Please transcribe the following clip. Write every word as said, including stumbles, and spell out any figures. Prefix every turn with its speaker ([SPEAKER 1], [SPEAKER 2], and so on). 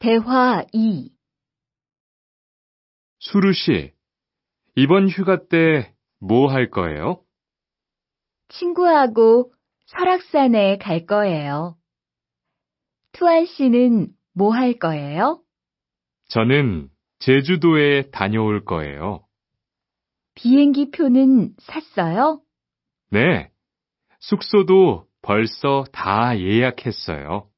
[SPEAKER 1] 대화 이.
[SPEAKER 2] 수루 씨, 이번 휴가 때 뭐 할 거예요?
[SPEAKER 1] 친구하고 설악산에 갈 거예요. 투안 씨는 뭐 할 거예요?
[SPEAKER 2] 저는 제주도에 다녀올 거예요.
[SPEAKER 1] 비행기 표는 샀어요?
[SPEAKER 2] 네, 숙소도 벌써 다 예약했어요.